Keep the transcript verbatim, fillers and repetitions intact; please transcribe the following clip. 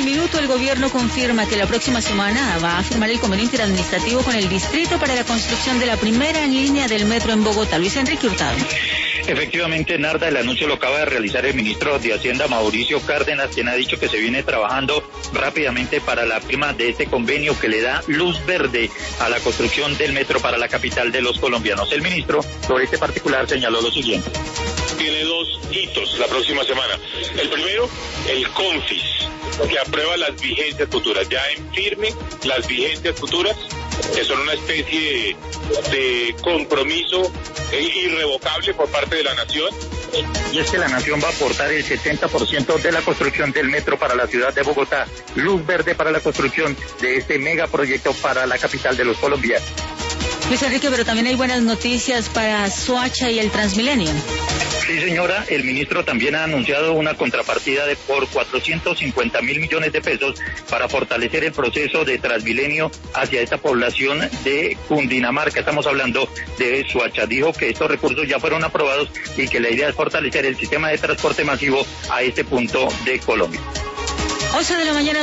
minuto, el gobierno confirma que la próxima semana va a firmar el convenio interadministrativo con el distrito para la construcción de la primera línea del metro en Bogotá. Luis Enrique Hurtado. Efectivamente, Narda, el anuncio lo acaba de realizar el ministro de Hacienda, Mauricio Cárdenas, quien ha dicho que se viene trabajando rápidamente para la firma de este convenio que le da luz verde a la construcción del metro para la capital de los colombianos. El ministro, sobre este particular, señaló lo siguiente. Tiene dos hitos la próxima semana. El primero, el CONFIS, que aprueba las vigencias futuras. Ya en firme las vigencias futuras, que son una especie de, de compromiso irrevocable por parte de la Nación. Y es que la Nación va a aportar el setenta por ciento de la construcción del metro para la ciudad de Bogotá, luz verde para la construcción de este megaproyecto para la capital de los colombianos. Luis Enrique, pero también hay buenas noticias para Soacha y el Transmilenio. Sí, señora, el ministro también ha anunciado una contrapartida de por cuatrocientos cincuenta mil millones de pesos para fortalecer el proceso de Transmilenio hacia esta población de Cundinamarca. Estamos hablando de Soacha. Dijo que estos recursos ya fueron aprobados y que la idea es fortalecer el sistema de transporte masivo a este punto de Colombia. once de la mañana.